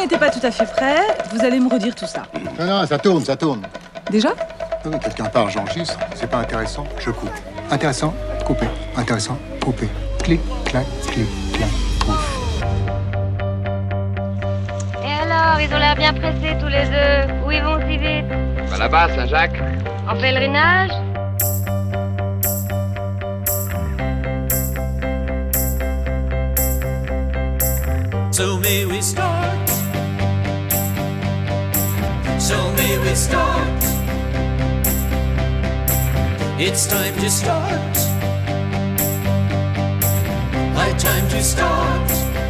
n'était pas tout à fait prêt, vous allez me redire tout ça. Non, ça tourne. Déjà ? Ah oui, quelqu'un part, j'enregistre. C'est pas intéressant, je coupe. Intéressant, couper. Intéressant, couper. Clic, clac, pouf. Et alors, ils ont l'air bien pressés tous les deux. Où ils vont si vite? Bah là-bas, Saint-Jacques. En pèlerinage? So may we start. So may we start. It's time to start. High time to start.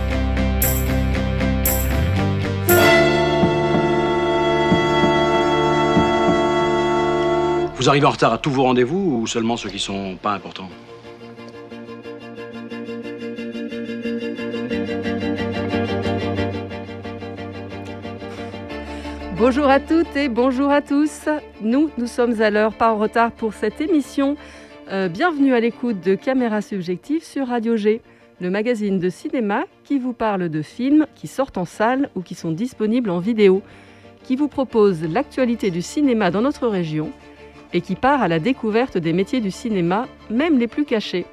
Vous arrivez en retard à tous vos rendez-vous ou seulement ceux qui sont pas importants? Bonjour à toutes et bonjour à tous. Nous sommes à l'heure, pas en retard pour cette émission. Bienvenue à l'écoute de Caméra Subjective sur Radio G, le magazine de cinéma qui vous parle de films qui sortent en salle ou qui sont disponibles en vidéo, qui vous propose l'actualité du cinéma dans notre région et qui part à la découverte des métiers du cinéma, même les plus cachés.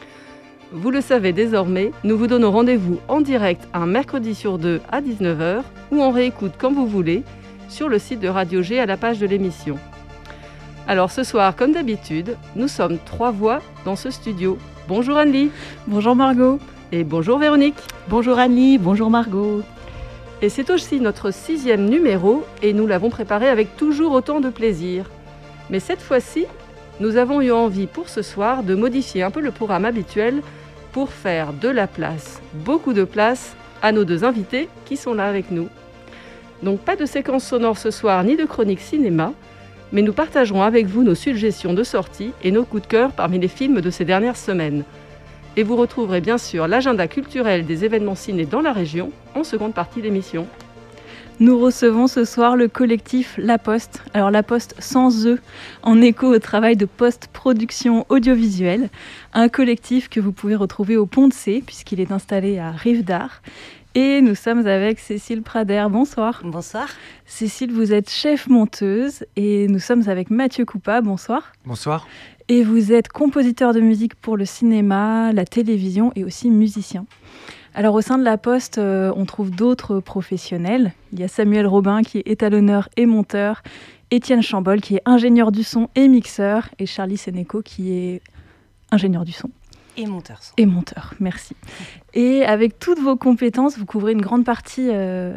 Vous le savez désormais, nous vous donnons rendez-vous en direct un mercredi sur 2 à 19h ou en réécoute quand vous voulez sur le site de Radio G à la page de l'émission. Alors ce soir, comme d'habitude, nous sommes 3 voix dans ce studio. Bonjour Anne-Lie. Bonjour Margot. Et bonjour Véronique. Bonjour Anne-Lie, bonjour Margot. Et c'est aussi notre 6e numéro et nous l'avons préparé avec toujours autant de plaisir. Mais cette fois-ci, nous avons eu envie pour ce soir de modifier un peu le programme habituel pour faire de la place, beaucoup de place, à nos 2 invités qui sont là avec nous. Donc pas de séquence sonore ce soir ni de chronique cinéma, mais nous partagerons avec vous nos suggestions de sortie et nos coups de cœur parmi les films de ces dernières semaines. Et vous retrouverez bien sûr l'agenda culturel des événements ciné dans la région en seconde partie d'émission. Nous recevons ce soir le collectif La Poste. Alors La Poste sans E, en écho au travail de post-production audiovisuelle. Un collectif que vous pouvez retrouver au Pont de C, puisqu'il est installé à Rive d'Art. Et nous sommes avec Cécile Prader. Bonsoir. Bonsoir. Cécile, vous êtes chef monteuse et nous sommes avec Mathieu Coupa. Bonsoir. Bonsoir. Et vous êtes compositeur de musique pour le cinéma, la télévision et aussi musicien. Alors au sein de La Poste, on trouve d'autres professionnels. Il y a Samuel Robin qui est étalonneur et monteur, Étienne Chambol qui est ingénieur du son et mixeur, et Charlie Sénéco qui est ingénieur du son. Et monteur. Et monteur, merci. Et avec toutes vos compétences, vous couvrez une grande partie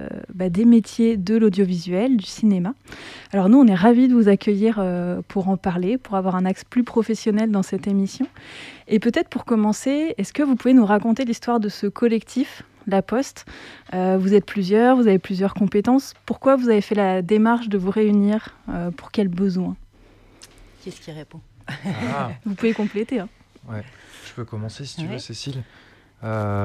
des métiers de l'audiovisuel, du cinéma. Alors nous, on est ravis de vous accueillir pour en parler, pour avoir un axe plus professionnel dans cette émission. Et peut-être pour commencer, est-ce que vous pouvez nous raconter l'histoire de ce collectif, La Poste? Vous êtes plusieurs, vous avez plusieurs compétences. Pourquoi vous avez fait la démarche de vous réunir? Pour quels besoins? Qui est-ce qui répond? Vous pouvez compléter. Ouais. Je peux commencer si tu veux, Cécile. Il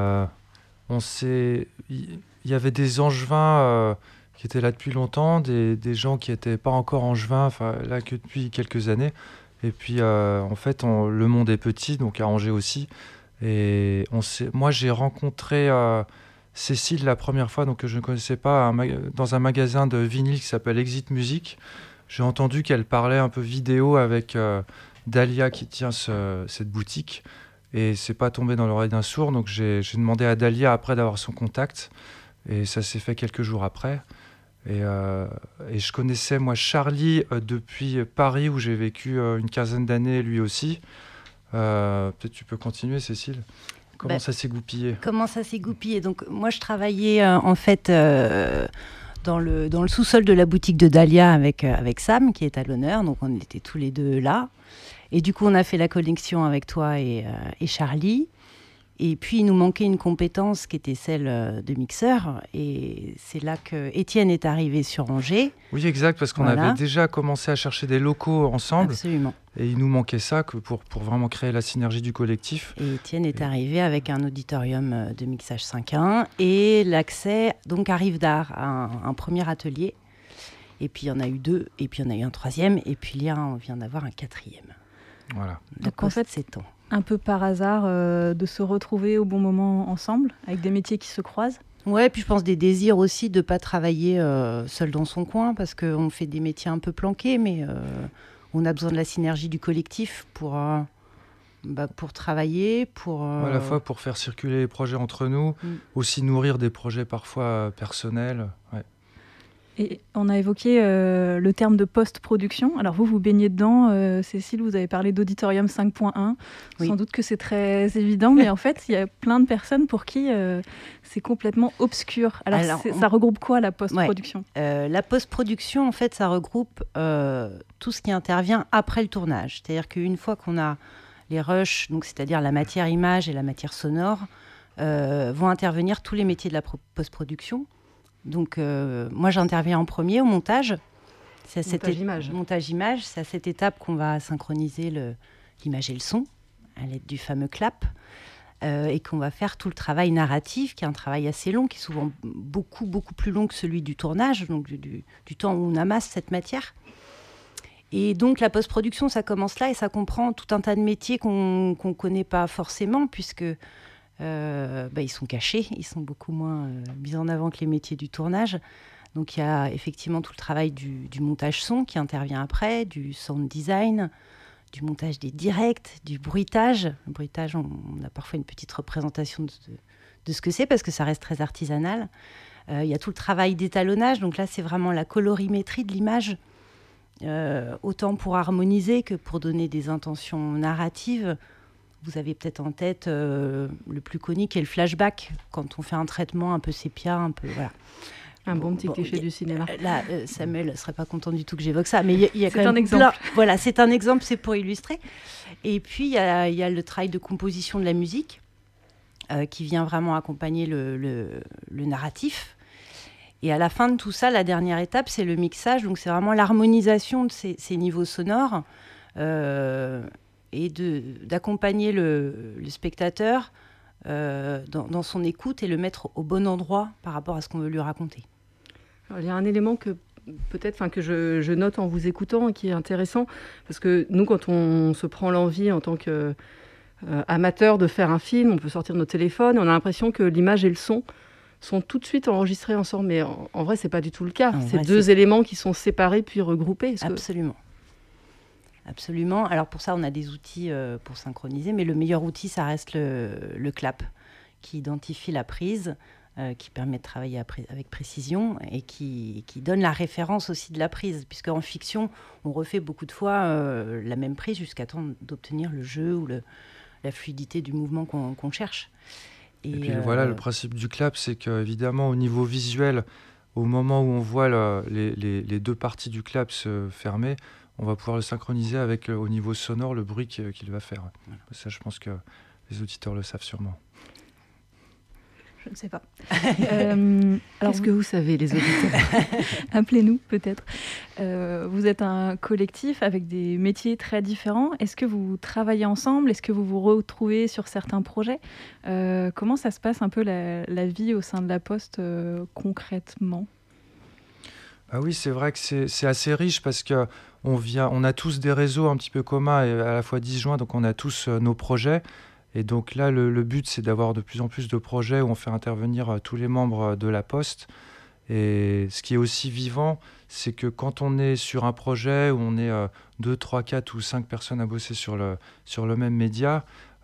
y avait des angevins qui étaient là depuis longtemps, des gens qui n'étaient pas encore angevins, là que depuis quelques années. Et puis, en fait, le monde est petit, donc à Angers aussi. Et moi, j'ai rencontré Cécile la première fois, donc que je ne connaissais pas, dans un magasin de vinyle qui s'appelle Exit Music. J'ai entendu qu'elle parlait un peu vidéo avec Dalia qui tient cette boutique. Et c'est pas tombé dans l'oreille d'un sourd, donc j'ai demandé à Dalia après d'avoir son contact, et ça s'est fait quelques jours après. Et je connaissais moi Charlie depuis Paris où j'ai vécu une quinzaine d'années, lui aussi. Peut-être tu peux continuer, Cécile. Comment ça s'est goupillé? Comment ça s'est goupillé? Donc moi je travaillais en fait dans le sous-sol de la boutique de Dalia avec Sam qui est à l'honneur, donc on était tous les deux là. Et du coup, on a fait la connexion avec toi et Charlie. Et puis, il nous manquait une compétence qui était celle de mixeur. Et c'est là que Étienne est arrivé sur Angers. Oui, exact, parce qu'on avait déjà commencé à chercher des locaux ensemble. Absolument. Et il nous manquait ça pour vraiment créer la synergie du collectif. Et Étienne est arrivé avec un auditorium de mixage 5.1 et l'accès donc à Rive d'Art, un premier atelier. Et puis, il y en a eu 2, et puis il y en a eu un 3e, et puis là, on vient d'avoir un 4e. Voilà. Donc en fait, c'est un peu par hasard de se retrouver au bon moment ensemble, avec des métiers qui se croisent. Ouais, puis je pense des désirs aussi de ne pas travailler seul dans son coin, parce qu'on fait des métiers un peu planqués, mais on a besoin de la synergie du collectif pour travailler, À la fois pour faire circuler les projets entre nous, aussi nourrir des projets parfois personnels. Ouais. Et on a évoqué le terme de post-production. Alors vous baignez dedans. Cécile, vous avez parlé d'Auditorium 5.1. Oui. Sans doute que c'est très évident, mais en fait, il y a plein de personnes pour qui c'est complètement obscur. Alors ça regroupe quoi, la post-production ? La post-production, en fait, ça regroupe tout ce qui intervient après le tournage. C'est-à-dire qu'une fois qu'on a les rushs, donc c'est-à-dire la matière image et la matière sonore, vont intervenir tous les métiers de la post-production. Donc, moi, j'interviens en premier au montage. Montage image. C'est à cette étape qu'on va synchroniser l'image et le son à l'aide du fameux clap. Et qu'on va faire tout le travail narratif, qui est un travail assez long, qui est souvent beaucoup, beaucoup plus long que celui du tournage, donc du temps où on amasse cette matière. Et donc, la post-production, ça commence là et ça comprend tout un tas de métiers qu'on ne connaît pas forcément, puisque... ils sont cachés, ils sont beaucoup moins mis en avant que les métiers du tournage. Donc il y a effectivement tout le travail du montage son qui intervient après, du sound design, du montage des directs, du bruitage. Le bruitage, on a parfois une petite représentation de ce que c'est, parce que ça reste très artisanal. Il y a tout le travail d'étalonnage, donc là c'est vraiment la colorimétrie de l'image, autant pour harmoniser que pour donner des intentions narratives. Vous avez peut-être en tête le plus connu qui est le flashback, quand on fait un traitement un peu sépia, un peu... Voilà. Un bon petit cliché du cinéma. Là, Samuel ne serait pas content du tout que j'évoque ça, mais il y a quand même un exemple. Voilà, c'est un exemple, c'est pour illustrer. Et puis, il y a le travail de composition de la musique qui vient vraiment accompagner le narratif. Et à la fin de tout ça, la dernière étape, c'est le mixage. Donc, c'est vraiment l'harmonisation de ces niveaux sonores et d'accompagner le spectateur dans son écoute et le mettre au bon endroit par rapport à ce qu'on veut lui raconter. Alors, il y a un élément que je note en vous écoutant et qui est intéressant, parce que nous, quand on se prend l'envie en tant qu'amateur de faire un film, on peut sortir nos téléphones, on a l'impression que l'image et le son sont tout de suite enregistrés ensemble. Mais en vrai, c'est pas du tout le cas. C'est deux éléments qui sont séparés puis regroupés. Absolument. Alors pour ça, on a des outils pour synchroniser, mais le meilleur outil, ça reste le clap, qui identifie la prise, qui permet de travailler avec précision et qui donne la référence aussi de la prise, puisque en fiction, on refait beaucoup de fois la même prise jusqu'à temps d'obtenir le jeu ou la fluidité du mouvement qu'on cherche. Et puis voilà, le principe du clap, c'est qu'évidemment, au niveau visuel, au moment où on voit les deux parties du clap se fermer, on va pouvoir le synchroniser avec, au niveau sonore, le bruit qu'il va faire. Voilà. Ça, je pense que les auditeurs le savent sûrement. Je ne sais pas. Qu'est-ce que vous savez, les auditeurs ? Appelez-nous, peut-être. Vous êtes un collectif avec des métiers très différents. Est-ce que vous travaillez ensemble ? Est-ce que vous vous retrouvez sur certains projets ? Comment ça se passe un peu la vie au sein de la Poste concrètement ? Ah oui, c'est vrai que c'est assez riche parce qu'on a tous des réseaux un petit peu communs et à la fois disjoints, donc on a tous nos projets. Et donc là, le but, c'est d'avoir de plus en plus de projets où on fait intervenir tous les membres de la Poste. Et ce qui est aussi vivant, c'est que quand on est sur un projet où on est 2, 3, 4 ou 5 personnes à bosser sur le même média,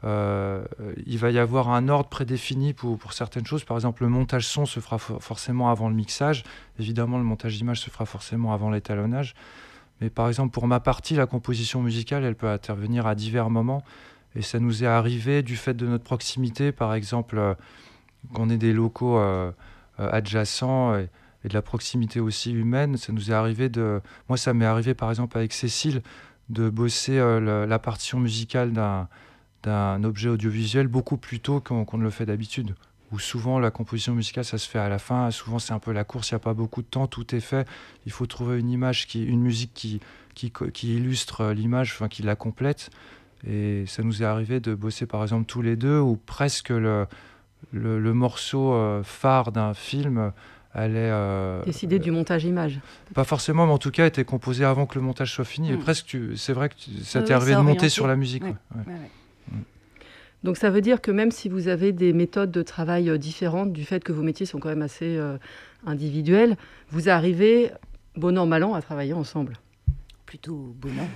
il va y avoir un ordre prédéfini pour certaines choses. Par exemple, le montage son se fera forcément avant le mixage. Évidemment, le montage d'image se fera forcément avant l'étalonnage. Mais par exemple, pour ma partie, la composition musicale, elle peut intervenir à divers moments. Et ça nous est arrivé du fait de notre proximité, par exemple, qu'on ait des locaux adjacents et de la proximité aussi humaine. Ça nous est arrivé Moi, ça m'est arrivé, par exemple, avec Cécile, de bosser la partition musicale d'un objet audiovisuel beaucoup plus tôt qu'on ne le fait d'habitude. Où souvent, la composition musicale, ça se fait à la fin. Souvent, c'est un peu la course, il n'y a pas beaucoup de temps, tout est fait. Il faut trouver une musique qui illustre l'image, enfin, qui la complète. Et ça nous est arrivé de bosser par exemple tous les deux, où presque le morceau phare d'un film allait... décider du montage image. Pas forcément, mais en tout cas était composé avant que le montage soit fini. Et presque, c'est vrai que ça t'est arrivé de monter sur la musique. Ouais. Ouais. Donc ça veut dire que même si vous avez des méthodes de travail différentes, du fait que vos métiers sont quand même assez individuels, vous arrivez, bon an, mal an, à travailler ensemble. Plutôt bon an,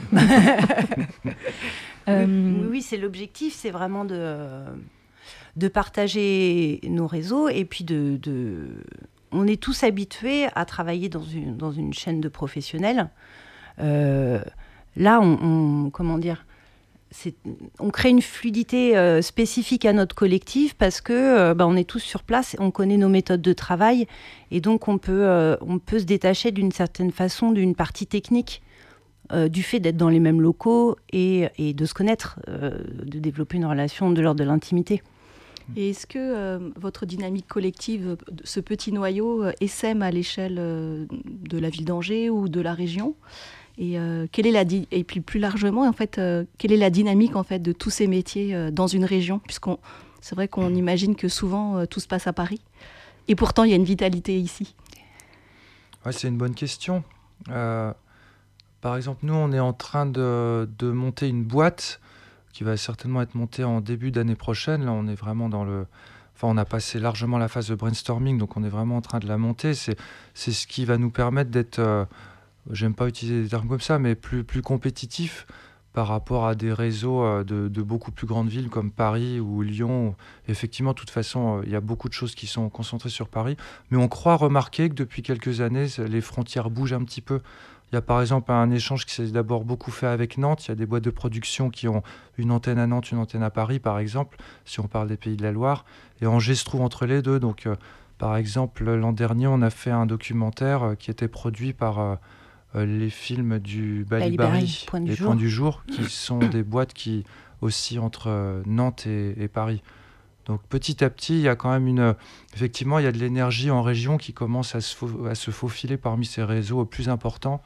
d'ailleurs. Oui, c'est l'objectif, c'est vraiment de partager nos réseaux et puis on est tous habitués à travailler dans une chaîne de professionnels. Là, on crée une fluidité spécifique à notre collectif parce que on est tous sur place, on connaît nos méthodes de travail et donc on peut se détacher d'une certaine façon d'une partie technique du fait d'être dans les mêmes locaux et de se connaître, de développer une relation de l'ordre de l'intimité. Et est-ce que votre dynamique collective, ce petit noyau, essaime à l'échelle de la ville d'Angers ou de la région ? Et et puis plus largement, en fait, quelle est la dynamique en fait de tous ces métiers dans une région ? C'est vrai qu'on imagine que souvent tout se passe à Paris, et pourtant il y a une vitalité ici. Ouais, c'est une bonne question. Par exemple, nous, on est en train de monter une boîte qui va certainement être montée en début d'année prochaine. Là, on est vraiment on a passé largement la phase de brainstorming, donc on est vraiment en train de la monter. C'est ce qui va nous permettre d'être, j'aime pas utiliser des termes comme ça, mais plus compétitif par rapport à des réseaux de beaucoup plus grandes villes comme Paris ou Lyon. Effectivement, de toute façon, il y a beaucoup de choses qui sont concentrées sur Paris, mais on croit remarquer que depuis quelques années, les frontières bougent un petit peu. Il y a par exemple un échange qui s'est d'abord beaucoup fait avec Nantes. Il y a des boîtes de production qui ont une antenne à Nantes, une antenne à Paris, par exemple, si on parle des Pays de la Loire. Et Angers se trouve entre les deux. Donc, par exemple, l'an dernier, on a fait un documentaire qui était produit par les films du Balibari, les Points du Jour, qui sont des boîtes qui oscillent entre Nantes et Paris. Donc petit à petit, il y a quand même effectivement, il y a de l'énergie en région qui commence à se faufiler parmi ces réseaux plus importants.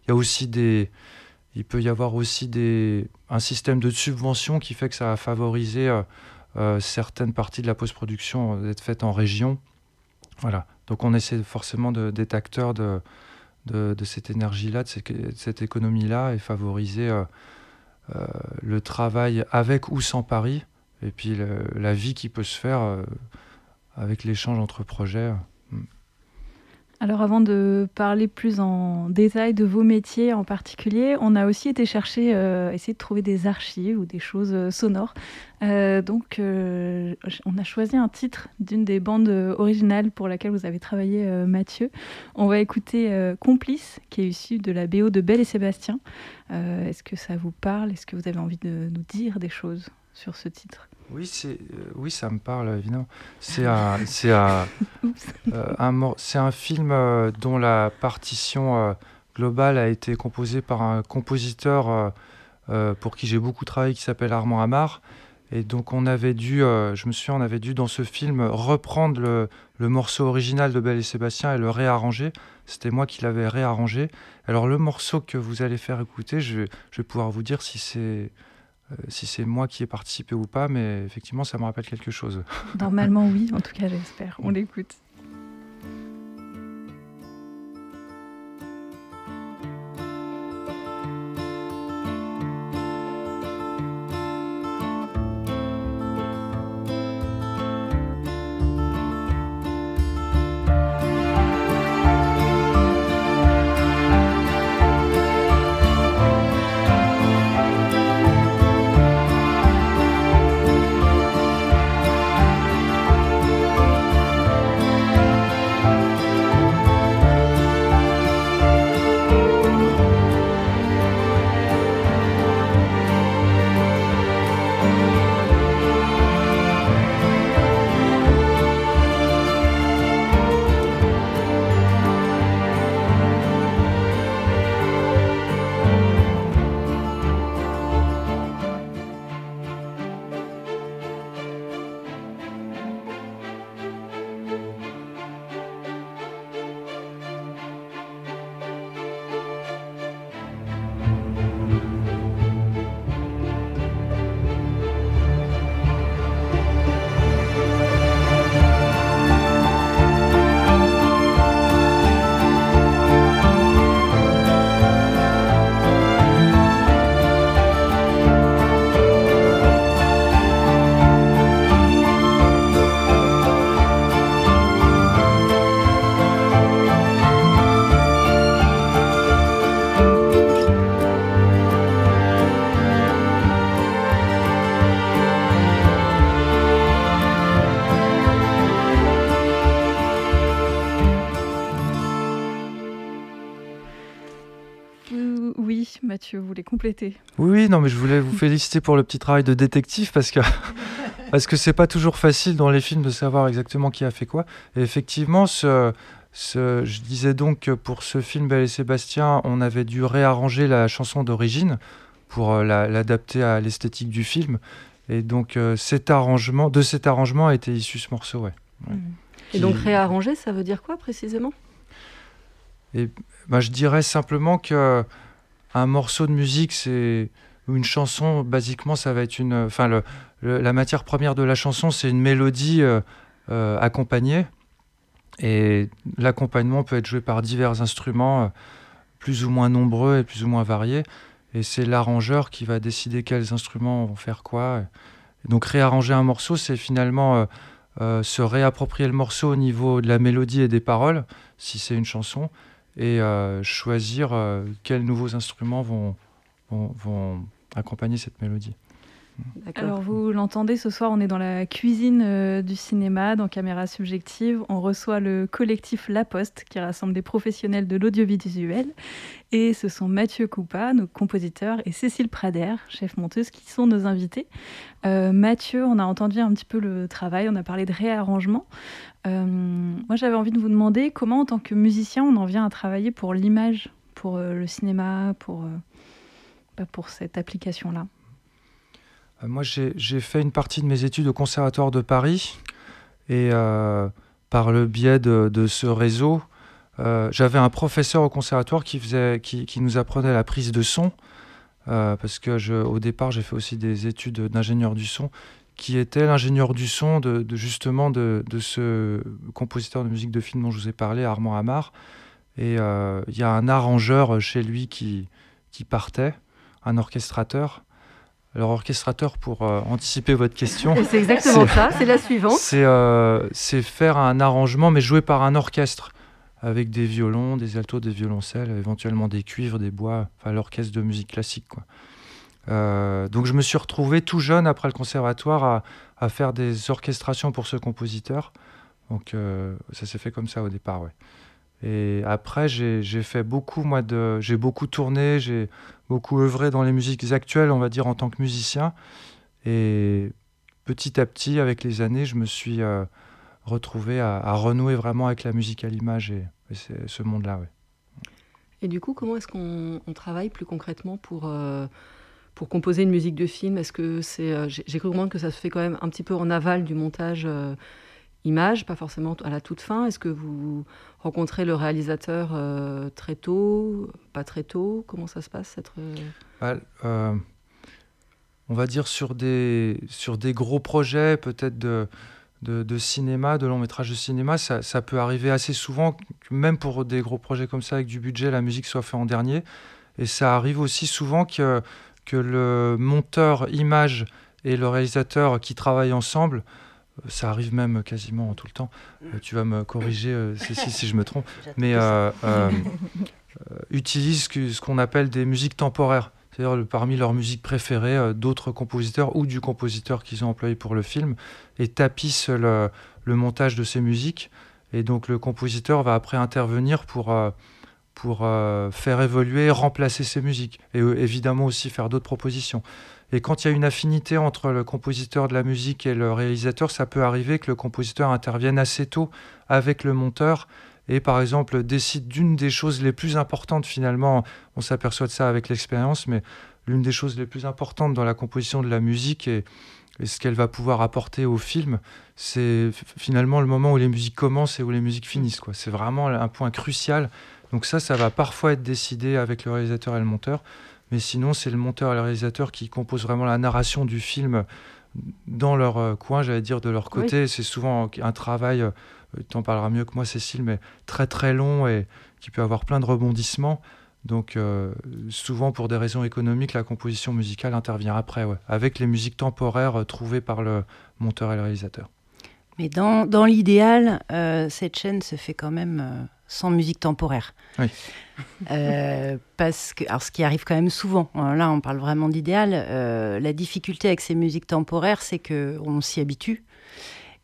Il peut y avoir aussi un système de subvention qui fait que ça va favoriser certaines parties de la post-production d'être faites en région. Voilà. Donc on essaie forcément d'être acteur de cette énergie-là, de cette économie-là, et favoriser le travail avec ou sans Paris. Et puis la vie qui peut se faire avec l'échange entre projets. Alors avant de parler plus en détail de vos métiers en particulier, on a aussi été chercher, essayer de trouver des archives ou des choses sonores. Donc on a choisi un titre d'une des bandes originales pour laquelle vous avez travaillé, Mathieu. On va écouter Complice, qui est issu de la BO de Belle et Sébastien. Est-ce que ça vous parle ? Est-ce que vous avez envie de nous dire des choses sur ce titre ? Oui, ça me parle, évidemment. C'est un film dont la partition globale a été composée par un compositeur pour qui j'ai beaucoup travaillé, qui s'appelle Armand Amar. Et donc on avait dû dans ce film reprendre le morceau original de Belle et Sébastien et le réarranger. C'était moi qui l'avais réarrangé. Alors le morceau que vous allez faire écouter, je vais pouvoir vous dire si c'est moi qui ai participé ou pas, mais effectivement, ça me rappelle quelque chose. Normalement, oui, en tout cas, j'espère. On l'écoute. Mathieu, vous voulez compléter? Oui, non, mais je voulais vous féliciter pour le petit travail de détective parce que c'est pas toujours facile dans les films de savoir exactement qui a fait quoi. Et effectivement, je disais donc que pour ce film Belle et Sébastien, on avait dû réarranger la chanson d'origine pour l'adapter à l'esthétique du film. Et donc de cet arrangement a été issu ce morceau, ouais. Et donc réarranger, ça veut dire quoi précisément? Et je dirais simplement que un morceau de musique, ou une chanson, basiquement, ça va être la matière première de la chanson, c'est une mélodie accompagnée. Et l'accompagnement peut être joué par divers instruments, plus ou moins nombreux et plus ou moins variés. Et c'est l'arrangeur qui va décider quels instruments vont faire quoi. Et donc réarranger un morceau, c'est finalement se réapproprier le morceau au niveau de la mélodie et des paroles, si c'est une chanson, et choisir quels nouveaux instruments vont accompagner cette mélodie. Alors vous l'entendez, ce soir on est dans la cuisine du cinéma, dans Caméra Subjective. On reçoit le collectif La Poste qui rassemble des professionnels de l'audiovisuel. Et ce sont Mathieu Coupa, nos compositeurs, et Cécile Prader, chef monteuse, qui sont nos invités. Mathieu, on a entendu un petit peu le travail, on a parlé de réarrangement. Moi j'avais envie de vous demander comment en tant que musicien on en vient à travailler pour l'image, pour le cinéma, pour cette application-là. Moi, j'ai fait une partie de mes études au Conservatoire de Paris et par le biais de ce réseau, j'avais un professeur au Conservatoire qui nous apprenait la prise de son parce que au départ, j'ai fait aussi des études d'ingénieur du son qui était l'ingénieur du son de ce compositeur de musique de film dont je vous ai parlé, Armand Amar. Et il y a un arrangeur chez lui qui partait, un orchestrateur. Alors, orchestrateur, pour anticiper votre question... C'est exactement ça, c'est la suivante. C'est faire un arrangement, mais joué par un orchestre, avec des violons, des altos, des violoncelles, éventuellement des cuivres, des bois, enfin l'orchestre de musique classique, quoi. Donc je me suis retrouvé tout jeune, après le conservatoire, à faire des orchestrations pour ce compositeur. Donc ça s'est fait comme ça au départ, ouais. Et après, j'ai fait beaucoup, j'ai beaucoup tourné, j'ai beaucoup œuvré dans les musiques actuelles, on va dire, en tant que musicien. Et petit à petit, avec les années, je me suis retrouvé à renouer vraiment avec la musique à l'image et ce monde-là, ouais. Et du coup, comment est-ce qu'on travaille plus concrètement pour composer une musique de film? Est-ce que j'ai cru comprendre que ça se fait quand même un petit peu en aval du montage image, pas forcément à la toute fin. Est-ce que vous rencontrez le réalisateur très tôt, pas très tôt? Comment ça se passe on va dire sur des gros projets, peut-être de cinéma, de long métrage de cinéma, ça peut arriver assez souvent, même pour des gros projets comme ça avec du budget, la musique soit faite en dernier. Et ça arrive aussi souvent que le monteur image et le réalisateur qui travaillent ensemble, ça arrive même quasiment tout le temps. Tu vas me corriger si je me trompe. Mais utilisent ce qu'on appelle des musiques temporaires. C'est-à-dire parmi leurs musiques préférées d'autres compositeurs ou du compositeur qu'ils ont employé pour le film et tapissent le montage de ces musiques. Et donc le compositeur va après intervenir pour faire évoluer, remplacer ces musiques. Et évidemment aussi faire d'autres propositions. Et quand il y a une affinité entre le compositeur de la musique et le réalisateur, ça peut arriver que le compositeur intervienne assez tôt avec le monteur et par exemple décide d'une des choses les plus importantes finalement, on s'aperçoit de ça avec l'expérience, mais l'une des choses les plus importantes dans la composition de la musique et ce qu'elle va pouvoir apporter au film, c'est finalement le moment où les musiques commencent et où les musiques finissent, quoi. C'est vraiment un point crucial. Donc ça va parfois être décidé avec le réalisateur et le monteur. Mais sinon, c'est le monteur et le réalisateur qui composent vraiment la narration du film dans leur coin, j'allais dire, de leur côté. Oui. C'est souvent un travail, tu en parleras mieux que moi, Cécile, mais très très long et qui peut avoir plein de rebondissements. Donc souvent, pour des raisons économiques, la composition musicale intervient après, ouais, avec les musiques temporaires trouvées par le monteur et le réalisateur. Mais dans l'idéal, cette chaîne se fait quand même sans musique temporaire. Oui. Parce que, alors ce qui arrive quand même souvent, là on parle vraiment d'idéal, la difficulté avec ces musiques temporaires, c'est qu'on s'y habitue.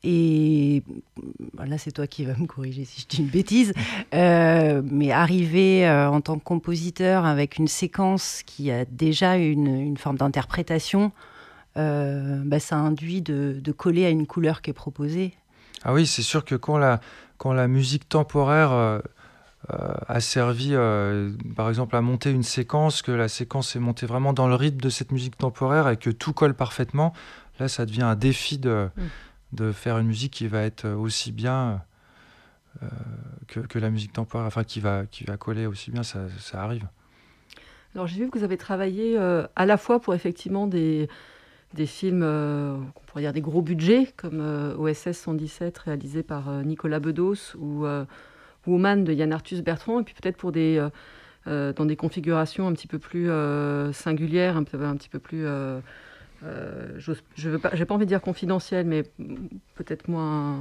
Et là, c'est toi qui vas me corriger si je dis une bêtise. Mais arriver en tant que compositeur avec une séquence qui a déjà une forme d'interprétation, ça induit de coller à une couleur qui est proposée. Ah oui, c'est sûr que quand la musique temporaire a servi, par exemple, à monter une séquence, que la séquence est montée vraiment dans le rythme de cette musique temporaire et que tout colle parfaitement, là, ça devient un défi de faire une musique qui va être aussi bien que la musique temporaire, enfin qui va coller aussi bien, ça arrive. Alors j'ai vu que vous avez travaillé à la fois pour effectivement des films, on pourrait dire des gros budgets, comme OSS 117 réalisé par Nicolas Bedos ou Woman de Yann Arthus Bertrand, et puis peut-être pour dans des configurations un petit peu plus singulières, un petit peu plus... j'ai pas envie de dire confidentiel, mais peut-être moins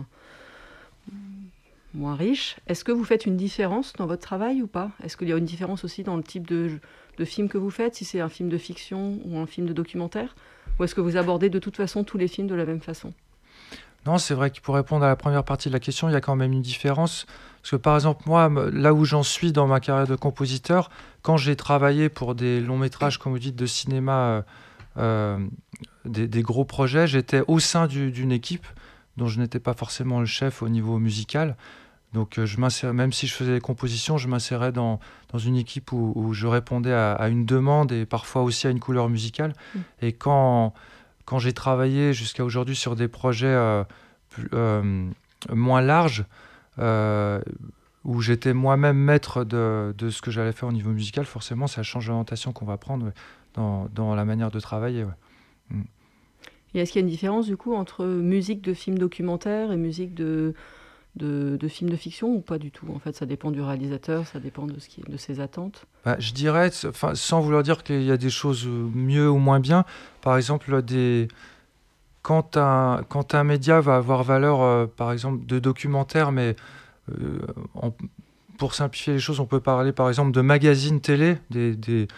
riche. Est-ce que vous faites une différence dans votre travail ou pas ? Est-ce qu'il y a une différence aussi dans le type de film que vous faites, si c'est un film de fiction ou un film de documentaire ? Ou est-ce que vous abordez de toute façon tous les films de la même façon ? Non, c'est vrai que pour répondre à la première partie de la question, il y a quand même une différence. Parce que par exemple, moi, là où j'en suis dans ma carrière de compositeur, quand j'ai travaillé pour des longs métrages, comme vous dites, de cinéma, des gros projets, j'étais au sein d'une équipe dont je n'étais pas forcément le chef au niveau musical. Donc même si je faisais des compositions, je m'insérais dans une équipe où je répondais à une demande et parfois aussi à une couleur musicale. Et quand j'ai travaillé jusqu'à aujourd'hui sur des projets moins larges, où j'étais moi-même maître de ce que j'allais faire au niveau musical, forcément ça change l'orientation qu'on va prendre dans la manière de travailler. Ouais. Et est-ce qu'il y a une différence du coup entre musique de film documentaire et musique de films de fiction, ou pas du tout ? En fait, ça dépend du réalisateur, ça dépend de ses attentes. Je dirais, sans vouloir dire qu'il y a des choses mieux ou moins bien, par exemple, quand un média va avoir valeur, par exemple, de documentaire, mais pour simplifier les choses, on peut parler, par exemple, de magazines télé, des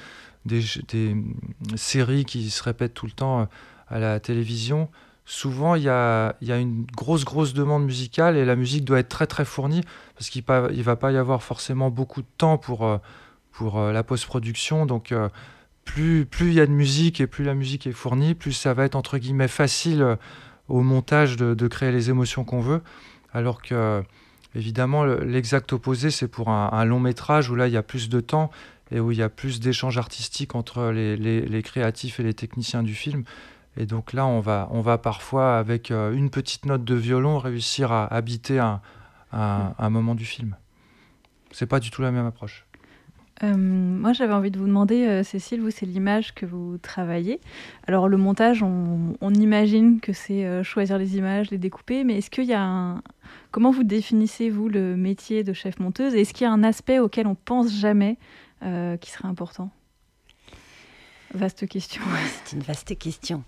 séries qui se répètent tout le temps à la télévision. Souvent, il y a une grosse demande musicale et la musique doit être très très fournie parce qu'il ne va pas y avoir forcément beaucoup de temps pour la post-production. Donc, plus il y a de musique et plus la musique est fournie, plus ça va être entre guillemets facile au montage de créer les émotions qu'on veut. Alors que, évidemment, l'exact opposé, c'est pour un long métrage où là, il y a plus de temps et où il y a plus d'échanges artistiques entre les créatifs et les techniciens du film. Et donc là, on va parfois, avec une petite note de violon, réussir à habiter un moment du film. C'est pas du tout la même approche. Moi, j'avais envie de vous demander, Cécile, vous, c'est l'image que vous travaillez. Alors, le montage, on imagine que c'est choisir les images, les découper, mais est-ce qu'il y a comment vous définissez, vous, le métier de chef-monteuse ? Et est-ce qu'il y a un aspect auquel on pense jamais qui serait important ? Vaste question. Ouais, c'est une vaste question.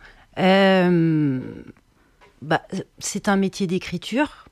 C'est un métier d'écriture.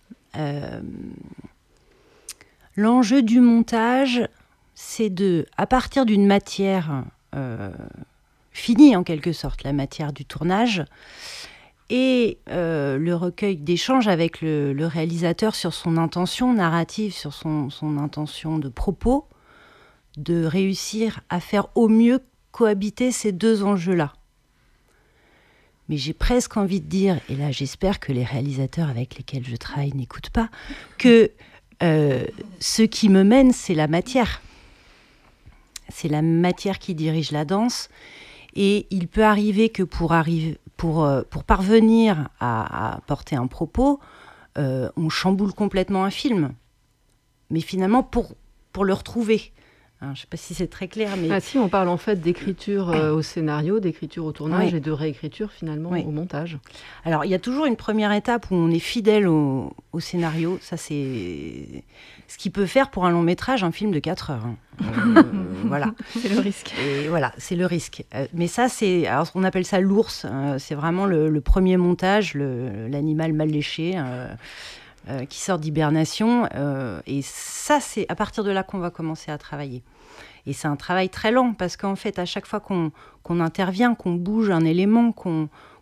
L'enjeu du montage, c'est à partir d'une matière finie, en quelque sorte, la matière du tournage, et le recueil d'échanges avec le réalisateur sur son intention narrative, sur son intention de propos, de réussir à faire au mieux cohabiter ces deux enjeux-là. Mais j'ai presque envie de dire, et là j'espère que les réalisateurs avec lesquels je travaille n'écoutent pas, que ce qui me mène, c'est la matière. C'est la matière qui dirige la danse. Et il peut arriver que pour parvenir à porter un propos, on chamboule complètement un film. Mais finalement, pour le retrouver. Je ne sais pas si c'est très clair, mais... Si, on parle en fait d'écriture au scénario, d'écriture au tournage, oui. Et de réécriture finalement au montage. Alors, il y a toujours une première étape où on est fidèle au scénario. Ça, c'est ce qui peut faire pour un long métrage un film de 4 heures. Voilà. C'est le risque. Et voilà, c'est le risque. Mais ça, alors, on appelle ça l'ours. C'est vraiment le premier montage, l'animal mal léché. Qui sort d'hibernation. Et ça, c'est à partir de là qu'on va commencer à travailler. Et c'est un travail très lent, parce qu'en fait, à chaque fois qu'on intervient, qu'on bouge un élément, qu'on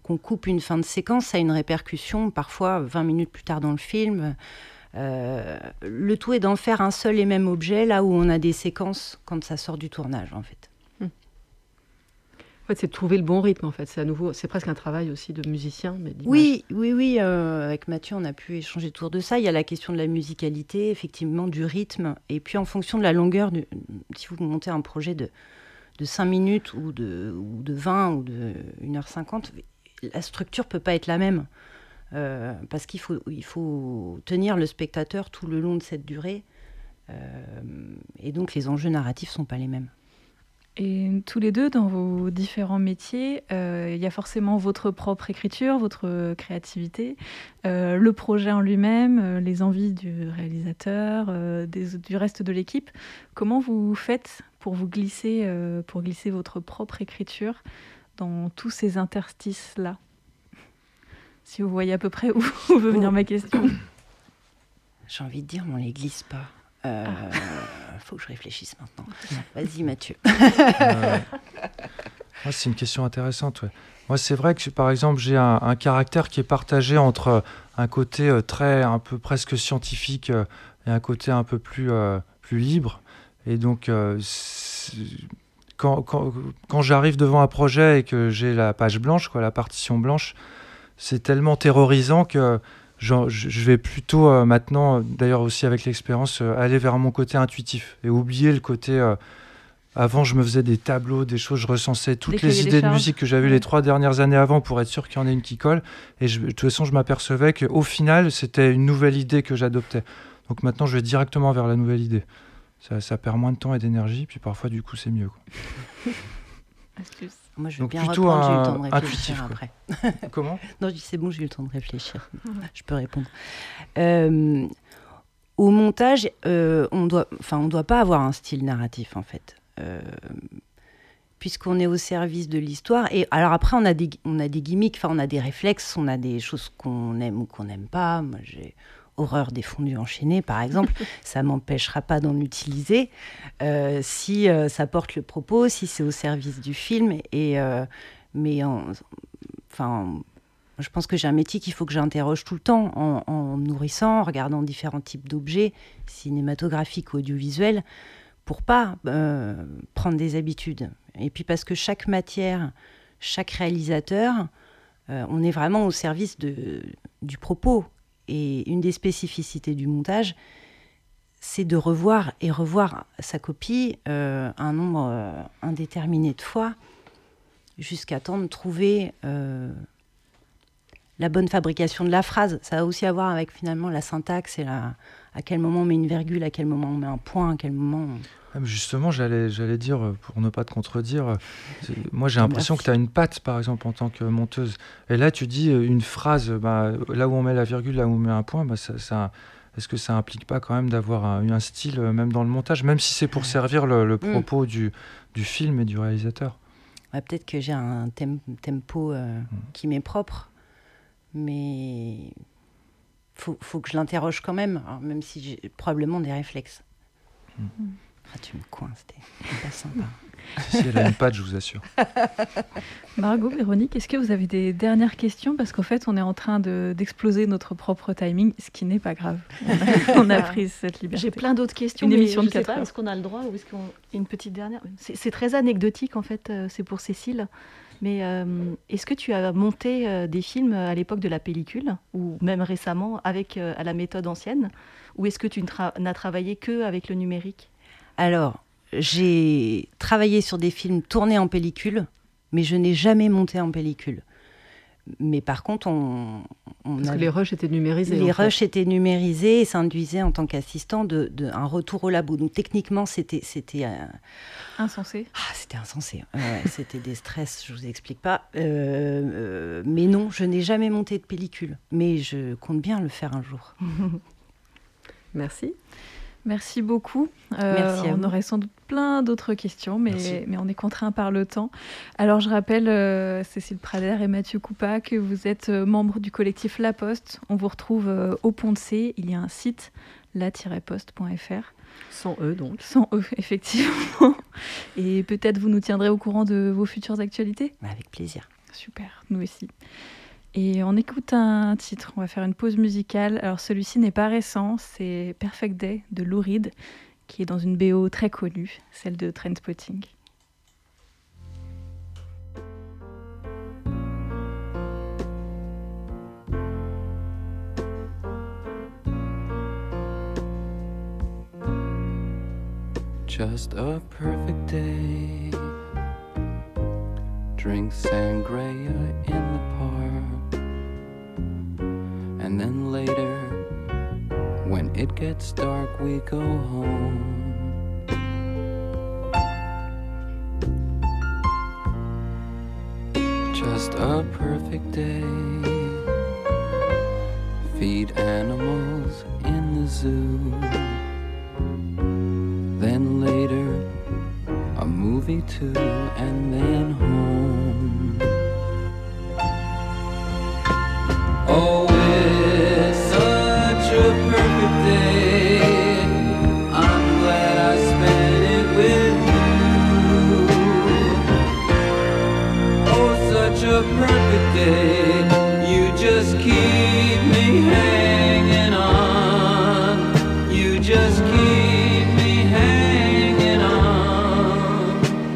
qu'on coupe une fin de séquence, ça a une répercussion, parfois 20 minutes plus tard dans le film. Le tout est d'en faire un seul et même objet, là où on a des séquences quand ça sort du tournage, en fait. En fait, c'est de trouver le bon rythme, en fait. C'est presque un travail aussi de musicien, mais d'image. Oui. Avec Mathieu, on a pu échanger autour de ça. Il y a la question de la musicalité, effectivement, du rythme. Et puis, en fonction de la longueur, si vous montez un projet de 5 minutes ou de 20 ou de 1h50, la structure ne peut pas être la même. Parce qu'il faut tenir le spectateur tout le long de cette durée. Et donc, les enjeux narratifs ne sont pas les mêmes. Et tous les deux, dans vos différents métiers, il y a forcément votre propre écriture, votre créativité, le projet en lui-même, les envies du réalisateur, du reste de l'équipe. Comment vous faites pour glisser votre propre écriture dans tous ces interstices-là ? Si vous voyez à peu près où veut venir ma question. J'ai envie de dire, mais on ne les glisse pas. Faut que je réfléchisse maintenant. Vas-y, Mathieu. Moi, c'est une question intéressante. Ouais. Moi, c'est vrai que, par exemple, j'ai un caractère qui est partagé entre un côté un peu presque scientifique et un côté un peu plus libre. Et donc, quand j'arrive devant un projet et que j'ai la page blanche, la partition blanche, c'est tellement terrorisant que je vais plutôt maintenant, d'ailleurs aussi avec l'expérience, aller vers mon côté intuitif et oublier le côté... avant, je me faisais des tableaux, des choses, je recensais toutes les idées de musique que j'avais les 3 dernières années avant pour être sûr qu'il y en ait une qui colle. Et de toute façon, je m'apercevais qu'au final, c'était une nouvelle idée que j'adoptais. Donc maintenant, je vais directement vers la nouvelle idée. Ça perd moins de temps et d'énergie, puis parfois, du coup, c'est mieux. Astuce. Moi, je veux bien reprendre, j'ai eu le temps de réfléchir après. Comment ? Non, je dis c'est bon, j'ai eu le temps de réfléchir. Je peux répondre. Au montage, on doit pas avoir un style narratif, en fait. Puisqu'on est au service de l'histoire. Et alors après, on a des gimmicks, on a des réflexes, on a des choses qu'on aime ou qu'on n'aime pas. Moi, j'ai horreur des fondus enchaînés, par exemple. Ça m'empêchera pas d'en utiliser si ça porte le propos, si c'est au service du film. Je pense que j'ai un métier qu'il faut que j'interroge tout le temps en me nourrissant, en regardant différents types d'objets cinématographiques ou audiovisuels, pour pas prendre des habitudes. Et puis parce que chaque matière, chaque réalisateur, on est vraiment au service du propos. Et une des spécificités du montage, c'est de revoir sa copie un nombre indéterminé de fois, jusqu'à temps de trouver la bonne fabrication de la phrase. Ça a aussi à voir avec finalement la syntaxe et à quel moment on met une virgule, à quel moment on met un point, à quel moment... Justement, j'allais dire, pour ne pas te contredire, moi j'ai l'impression que tu as une patte, par exemple, en tant que monteuse. Et là, tu dis une phrase, là où on met la virgule, là où on met un point, est-ce que ça implique pas quand même d'avoir un style, même dans le montage, même si c'est pour servir le propos du film et du réalisateur ? Peut-être que j'ai un tempo qui m'est propre, mais faut que je l'interroge quand même, alors, même si j'ai probablement des réflexes. Tu me coinces, c'est pas sympa. Si, elle a une patte, je vous assure. Margot, Véronique, est-ce que vous avez des dernières questions ? Parce qu'en fait, on est en train d'exploser notre propre timing, ce qui n'est pas grave. On a pris cette liberté. J'ai plein d'autres questions, une mais émission je de sais 4 pas, heures. est-ce qu'on a le droit ou est-ce qu'on... Une petite dernière. C'est très anecdotique, en fait, c'est pour Cécile. Mais est-ce que tu as monté des films à l'époque de la pellicule, ou même récemment, à la méthode ancienne ? Ou est-ce que tu n'as travaillé qu'avec le numérique ? Alors, j'ai travaillé sur des films tournés en pellicule, mais je n'ai jamais monté en pellicule. Mais par contre, Parce que les rushs étaient numérisés. Les rushs étaient numérisés et ça induisait en tant qu'assistant un retour au labo. Donc techniquement, c'était insensé. C'était insensé. C'était des stress, je vous explique pas. Mais non, je n'ai jamais monté de pellicule. Mais je compte bien le faire un jour. Merci. Merci beaucoup. Merci à vous. On aurait sans doute plein d'autres questions, mais on est contraint par le temps. Alors, je rappelle, Cécile Prader et Mathieu Coupa, que vous êtes membres du collectif La Poste. On vous retrouve au Pont de C. Il y a un site, la-poste.fr. Sans eux, donc. Sans eux, effectivement. Et peut-être vous nous tiendrez au courant de vos futures actualités ? Avec plaisir. Super, nous aussi. Et on écoute un titre, on va faire une pause musicale. Alors celui-ci n'est pas récent, c'est Perfect Day de Lou Reed, qui est dans une BO très connue, celle de Trainspotting. Just a perfect day. Drink sangria in the park. And then later, when it gets dark, we go home. Just a perfect day. Feed animals in the zoo. Then later, a movie too, and then home. Oh, it's such a perfect day. I'm glad I spent it with you. Oh, such a perfect day. You just keep me hanging on. You just keep me hanging on.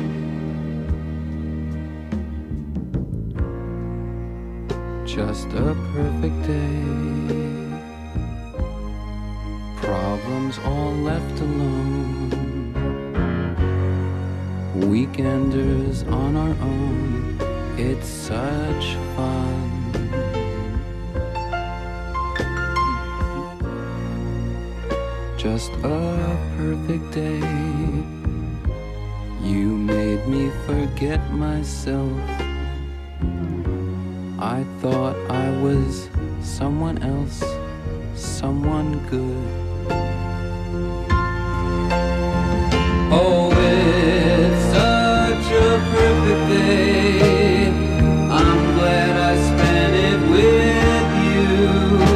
Just a perfect day. Problems all left alone. Weekenders on our own. It's such fun. Just a perfect day. You made me forget myself. I thought I was someone else, someone good. Oh, it's such a perfect day. I'm glad I spent it with you.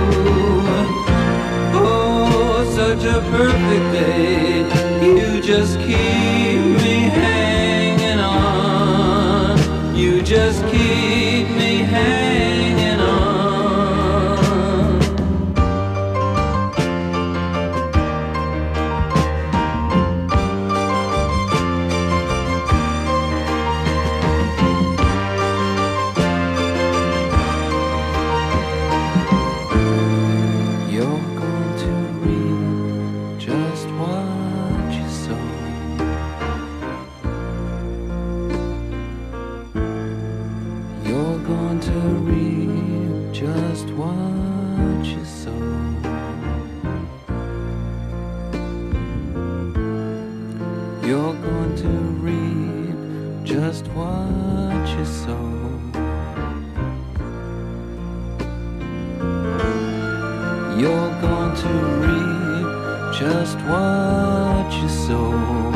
Oh, such a perfect day. You just keep me hanging on. You just keep me hanging on. You're going to reap just what you sow. You're going to reap just what you sow. You're going to reap just what you sow. You're going to reap just what you sow.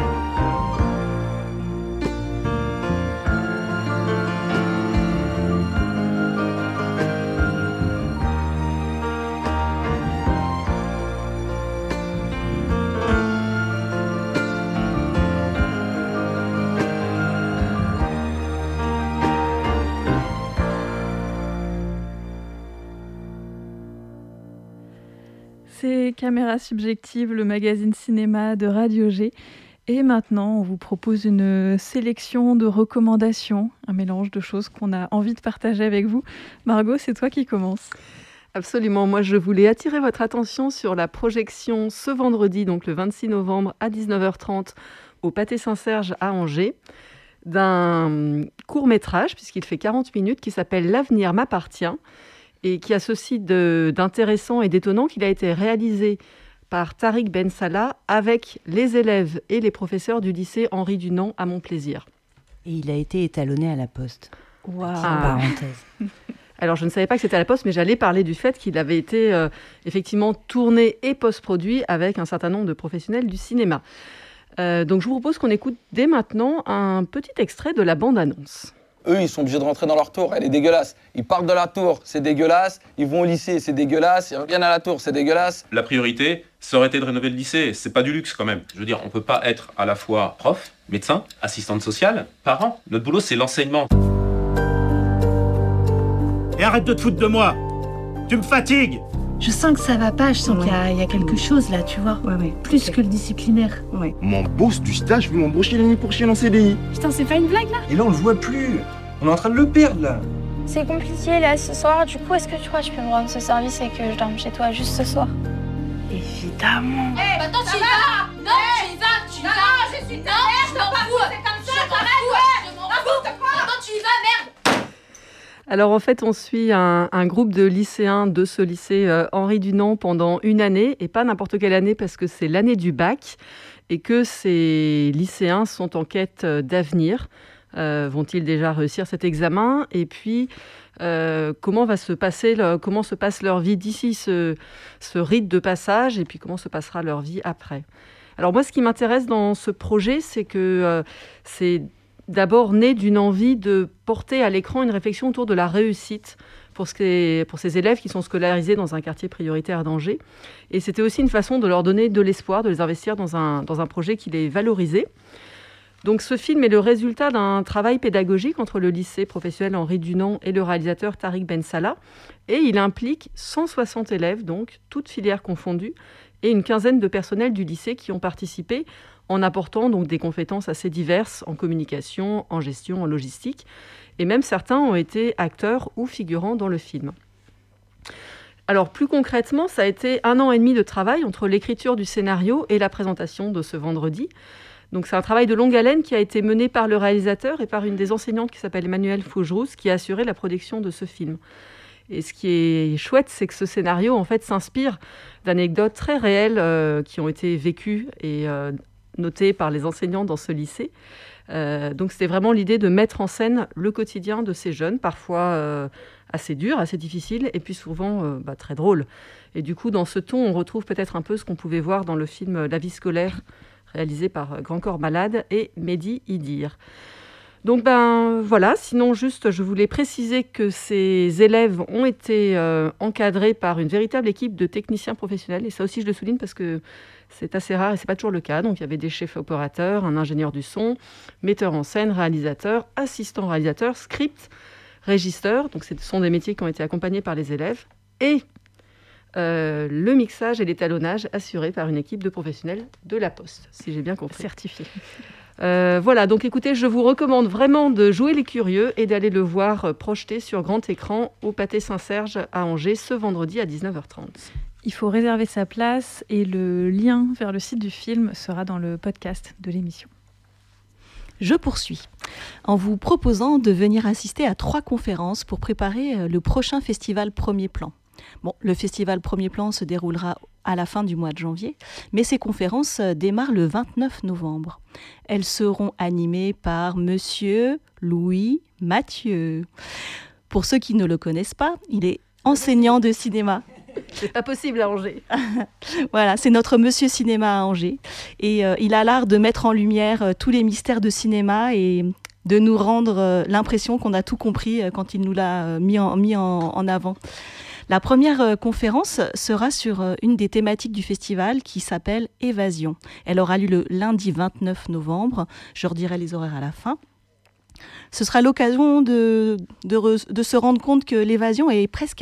C'est Caméra Subjective, le magazine cinéma de Radio G. Et maintenant, on vous propose une sélection de recommandations, un mélange de choses qu'on a envie de partager avec vous. Margot, c'est toi qui commence. Absolument. Moi, je voulais attirer votre attention sur la projection ce vendredi, donc le 26 novembre à 19h30 au Pâté Saint-Serge à Angers, d'un court-métrage, puisqu'il fait 40 minutes, qui s'appelle « L'avenir m'appartient » et qui a ceci d'intéressant et d'étonnant qu'il a été réalisé par Tariq Ben Salah avec les élèves et les professeurs du lycée Henri Dunant à Montplaisir. Et il a été étalonné à la Poste. Waouh. Parenthèse. Alors, je ne savais pas que c'était à la Poste, mais j'allais parler du fait qu'il avait été effectivement tourné et post-produit avec un certain nombre de professionnels du cinéma. Donc, je vous propose qu'on écoute dès maintenant un petit extrait de la bande-annonce. Eux, ils sont obligés de rentrer dans leur tour, elle est dégueulasse. Ils partent de la tour, c'est dégueulasse. Ils vont au lycée, c'est dégueulasse. Ils reviennent à la tour, c'est dégueulasse. La priorité, ça aurait été de rénover le lycée. C'est pas du luxe quand même. Je veux dire, on peut pas être à la fois prof, médecin, assistante sociale, parent. Notre boulot, c'est l'enseignement. Et arrête de te foutre de moi. Tu me fatigues. Je sens que ça va pas, je sens qu'il y a quelque chose là, tu vois. Plus que le disciplinaire. Mon boss du stage veut m'embaucher l'année prochaine en CDI. Putain, c'est pas une blague là? Et là, on le voit plus. On est en train de le perdre là. C'est compliqué là ce soir, du coup est-ce que tu crois que je peux me rendre ce service et que je dorme chez toi juste ce soir? Évidemment. Maintenant tu y vas. Non, tu y vas, tu y vas. Non, je suis ta mère, je m'en fous. C'est comme ça, je m'en fous. Maintenant tu y vas, merde. Alors en fait, on suit un groupe de lycéens de ce lycée Henri Dunant pendant une année, et pas n'importe quelle année parce que c'est l'année du bac, et que ces lycéens sont en quête d'avenir. Vont-ils déjà réussir cet examen? Et puis, comment se passe leur vie d'ici ce rite de passage, et puis comment se passera leur vie après? Alors moi, ce qui m'intéresse dans ce projet, c'est que c'est d'abord né d'une envie de porter à l'écran une réflexion autour de la réussite pour ces élèves qui sont scolarisés dans un quartier prioritaire d'Angers. Et c'était aussi une façon de leur donner de l'espoir, de les investir dans un projet qui les valorisait. Donc ce film est le résultat d'un travail pédagogique entre le lycée professionnel Henri Dunant et le réalisateur Tariq Ben Salah. Et il implique 160 élèves, donc toutes filières confondues, et une quinzaine de personnels du lycée qui ont participé en apportant donc des compétences assez diverses en communication, en gestion, en logistique. Et même certains ont été acteurs ou figurants dans le film. Alors plus concrètement, ça a été 1 an et demi de travail entre l'écriture du scénario et la présentation de ce vendredi. Donc c'est un travail de longue haleine qui a été mené par le réalisateur et par une des enseignantes qui s'appelle Emmanuelle Fougerousse, qui a assuré la production de ce film. Et ce qui est chouette, c'est que ce scénario en fait s'inspire d'anecdotes très réelles qui ont été vécues et notées par les enseignants dans ce lycée. Donc c'était vraiment l'idée de mettre en scène le quotidien de ces jeunes, parfois assez dur, assez difficile, et puis souvent très drôle. Et du coup, dans ce ton, on retrouve peut-être un peu ce qu'on pouvait voir dans le film La vie scolaire, réalisé par Grand Corps Malade et Mehdi Idir. Donc voilà, sinon juste je voulais préciser que ces élèves ont été encadrés par une véritable équipe de techniciens professionnels, et ça aussi je le souligne parce que c'est assez rare et c'est pas toujours le cas. Donc il y avait des chefs opérateurs, un ingénieur du son, metteur en scène, réalisateur, assistant réalisateur, script, régisseur. Donc ce sont des métiers qui ont été accompagnés par les élèves, et le mixage et l'étalonnage assurés par une équipe de professionnels de la Poste, si j'ai bien compris. Certifié. Voilà, donc écoutez, je vous recommande vraiment de jouer les curieux et d'aller le voir projeté sur grand écran au Pâté Saint-Serge à Angers ce vendredi à 19h30. Il faut réserver sa place et le lien vers le site du film sera dans le podcast de l'émission. Je poursuis en vous proposant de venir assister à 3 conférences pour préparer le prochain festival Premier Plan. Bon, le festival Premier Plan se déroulera à la fin du mois de janvier, mais ces conférences démarrent le 29 novembre. Elles seront animées par Monsieur Louis Mathieu. Pour ceux qui ne le connaissent pas, il est enseignant de cinéma. C'est pas possible à Angers. Voilà, c'est notre Monsieur Cinéma à Angers. Et il a l'art de mettre en lumière tous les mystères de cinéma et de nous rendre l'impression qu'on a tout compris quand il nous l'a mis en avant. La première conférence sera sur une des thématiques du festival qui s'appelle Évasion. Elle aura lieu le lundi 29 novembre. Je redirai les horaires à la fin. Ce sera l'occasion de se rendre compte que l'évasion est presque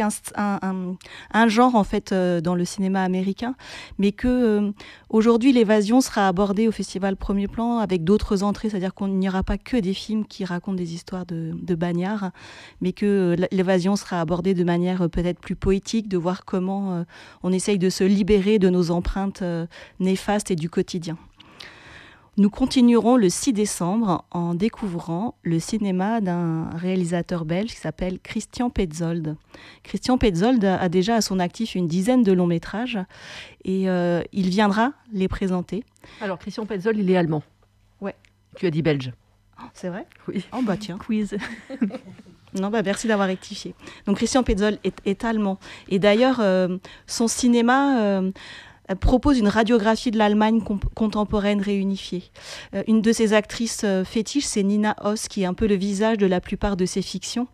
un genre en fait dans le cinéma américain, mais que aujourd'hui l'évasion sera abordée au festival Premier Plan avec d'autres entrées, c'est-à-dire qu'on n'y aura pas que des films qui racontent des histoires de bagnards, mais que l'évasion sera abordée de manière peut-être plus poétique, de voir comment on essaye de se libérer de nos empreintes néfastes et du quotidien. Nous continuerons le 6 décembre en découvrant le cinéma d'un réalisateur belge qui s'appelle Christian Petzold. Christian Petzold a déjà à son actif une dizaine de longs métrages et il viendra les présenter. Alors Christian Petzold, il est allemand. Ouais. Tu as dit belge. Oh, c'est vrai ? Oui. Oh bah tiens. Quiz. Non, merci d'avoir rectifié. Donc Christian Petzold est allemand. Et d'ailleurs, son cinéma propose une radiographie de l'Allemagne contemporaine réunifiée. Une de ses actrices fétiches, c'est Nina Hoss, qui est un peu le visage de la plupart de ses fictions.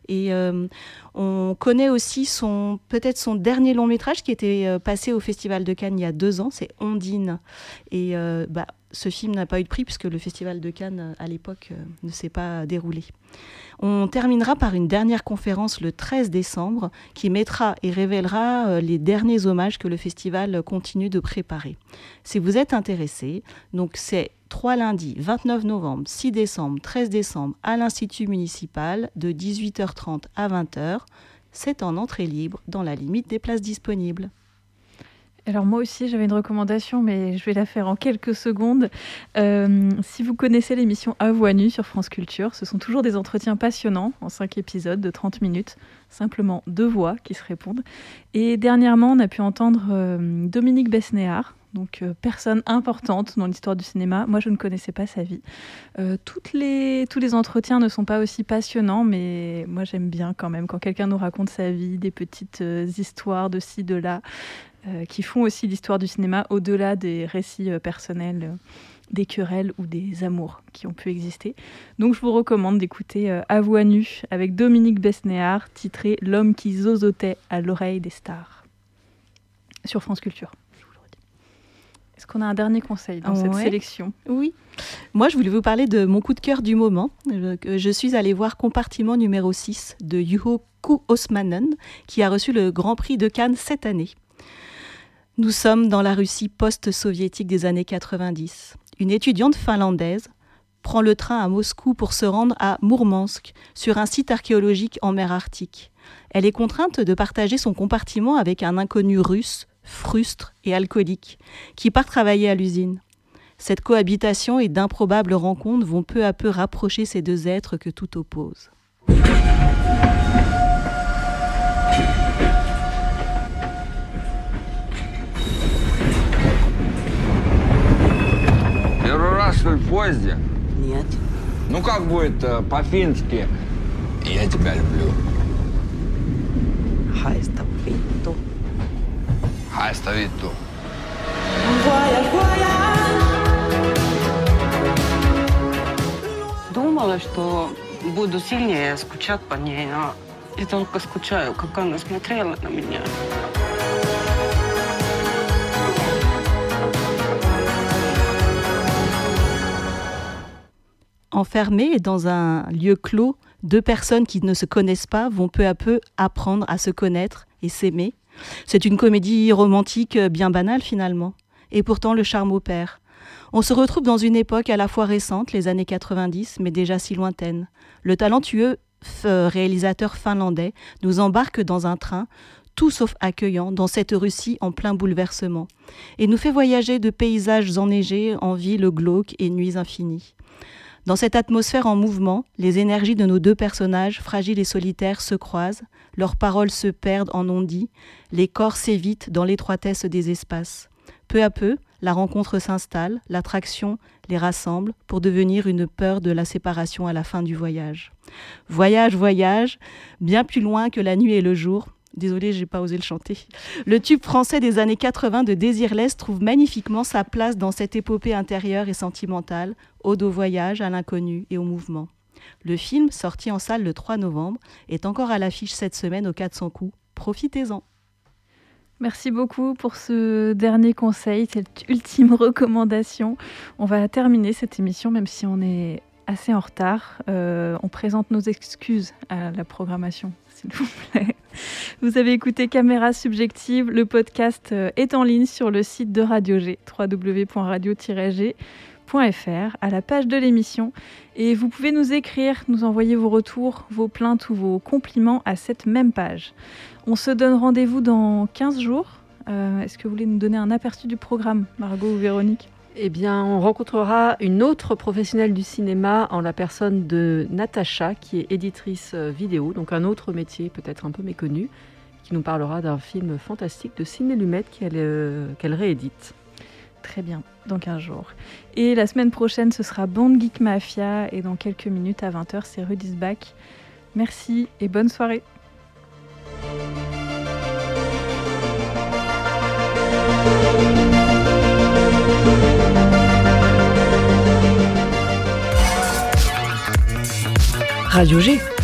Et on connaît aussi peut-être son dernier long métrage qui était passé au Festival de Cannes il y a 2 ans, c'est Ondine. Et ce film n'a pas eu de prix puisque le Festival de Cannes, à l'époque, ne s'est pas déroulé. On terminera par une dernière conférence le 13 décembre qui mettra et révélera les derniers hommages que le festival continue de préparer. Si vous êtes intéressé, donc c'est 3 lundis, 29 novembre, 6 décembre, 13 décembre à l'Institut municipal de 18h30 à 20h. C'est en entrée libre dans la limite des places disponibles. Alors moi aussi, j'avais une recommandation, mais je vais la faire en quelques secondes. Si vous connaissez l'émission À voix nue sur France Culture, ce sont toujours des entretiens passionnants en 5 épisodes de 30 minutes, simplement 2 voix qui se répondent. Et dernièrement, on a pu entendre Dominique Besnéard, donc personne importante dans l'histoire du cinéma. Moi, je ne connaissais pas sa vie. Tous les entretiens ne sont pas aussi passionnants, mais moi, j'aime bien quand même quand quelqu'un nous raconte sa vie, des petites histoires de ci, de là, qui font aussi l'histoire du cinéma au-delà des récits personnels, des querelles ou des amours qui ont pu exister. Donc je vous recommande d'écouter À voix nue avec Dominique Besnéard, titré « L'homme qui zozotait à l'oreille des stars » sur France Culture. Est-ce qu'on a un dernier conseil dans cette sélection ? Oui. Moi, je voulais vous parler de mon coup de cœur du moment. Je suis allée voir Compartiment numéro 6 de Juho Kuosmanen, qui a reçu le Grand Prix de Cannes cette année. Nous sommes dans la Russie post-soviétique des années 90. Une étudiante finlandaise prend le train à Moscou pour se rendre à Mourmansk, sur un site archéologique en mer Arctique. Elle est contrainte de partager son compartiment avec un inconnu russe, frustre et alcoolique, qui part travailler à l'usine. Cette cohabitation et d'improbables rencontres vont peu à peu rapprocher ces 2 êtres que tout oppose. Первый раз в поезде? Нет. Ну как будет по-фински? Я тебя люблю. Хаиста витtu. Хаиста витtu. Думала, что буду сильнее скучать по ней, а я только скучаю, как она смотрела на меня. Enfermées dans un lieu clos, 2 personnes qui ne se connaissent pas vont peu à peu apprendre à se connaître et s'aimer. C'est une comédie romantique bien banale finalement. Et pourtant le charme opère. On se retrouve dans une époque à la fois récente, les années 90, mais déjà si lointaine. Le talentueux réalisateur finlandais nous embarque dans un train, tout sauf accueillant, dans cette Russie en plein bouleversement, et nous fait voyager de paysages enneigés en villes glauques et nuits infinies. Dans cette atmosphère en mouvement, les énergies de nos 2 personnages, fragiles et solitaires, se croisent, leurs paroles se perdent en non-dits, les corps s'évitent dans l'étroitesse des espaces. Peu à peu, la rencontre s'installe, l'attraction les rassemble pour devenir une peur de la séparation à la fin du voyage. Voyage, voyage, bien plus loin que la nuit et le jour. Désolée, j'ai pas osé le chanter. Le tube français des années 80 de Désirless trouve magnifiquement sa place dans cette épopée intérieure et sentimentale, ode au voyage, à l'inconnu et au mouvement. Le film, sorti en salle le 3 novembre, est encore à l'affiche cette semaine aux 400 coups. Profitez-en. Merci beaucoup pour ce dernier conseil, cette ultime recommandation. On va terminer cette émission, même si on est assez en retard. On présente nos excuses à la programmation, s'il vous plaît. Vous avez écouté Caméra Subjective. Le podcast est en ligne sur le site de Radio G, www.radio-g.fr, à la page de l'émission. Et vous pouvez nous écrire, nous envoyer vos retours, vos plaintes ou vos compliments à cette même page. On se donne rendez-vous dans 15 jours. Est-ce que vous voulez nous donner un aperçu du programme, Margot ou Véronique ? Eh bien, on rencontrera une autre professionnelle du cinéma en la personne de Natacha, qui est éditrice vidéo, donc un autre métier peut-être un peu méconnu, qui nous parlera d'un film fantastique de Ciné Lumet qu'elle réédite. Très bien, dans 15 jours. Et la semaine prochaine, ce sera Bande Geek Mafia, et dans quelques minutes à 20h, c'est Rudisbach. Merci et bonne soirée. Radio G.